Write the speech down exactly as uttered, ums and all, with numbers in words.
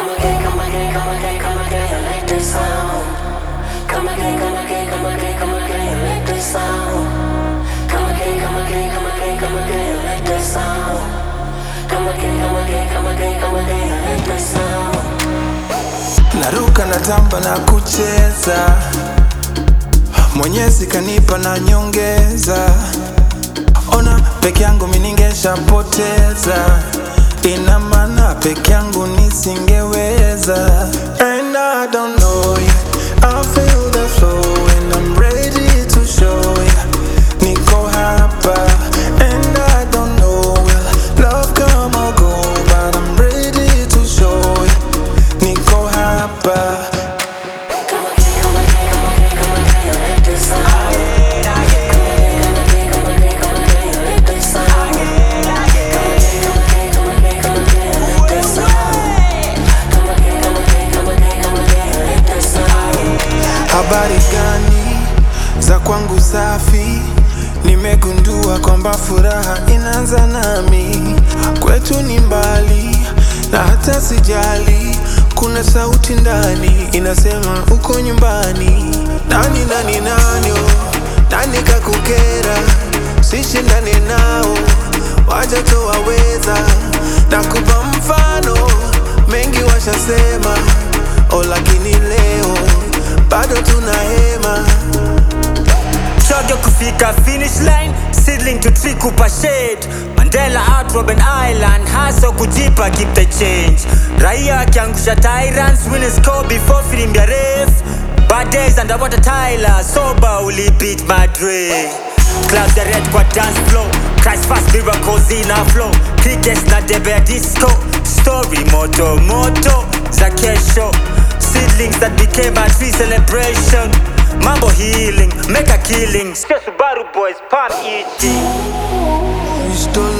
Come again, come again, come again, come again, electric sound. Come again, come again, come again, come again, electric sound. Come again, come again, come again, come again, electric sound. Come again, come again, come again, come again, electric sound. Naruka na tamba na kucheza, Mwenyezi kanipa na nyongeza. Ona peke yangu miningesha poteza, ina maana peke yangu nisingeweza. And I don't know yet, I feel the flow and I'm ready to show ya. Niko hapa and I don't know will love come or go, but I'm ready to show ya. Niko hapa. Come again, come again, come again, come again, electric sound. Habari gani za kwangu safi, nimegundua kwamba furaha inaanza nami. Kwetu ni mbali na hata sijali, kuna sauti ndani inasema uko nyumbani. Nani nani nani oh, nani kakukera, sishindane nao, waja tu waweza. Nakupa mfano, mengi washasema, oh lakini leo bado tunahema. Chojo kufika finish line, seedling to tree kupa shade. Mandela out Robben Island, haso kujipa keep the change. Raia akiangusha tyrants, winning score before feeling the ref. Bad days underwater Tyler, sober uli beat Madrid. Clouds the red kwa dance flow, Christ fast miracles in our flow. Crickets na debe ya disco, story moto moto za kesho. Seedlings that became a tree celebration. Mambo healing, make a killing. Subaru boys, palm eating. We stole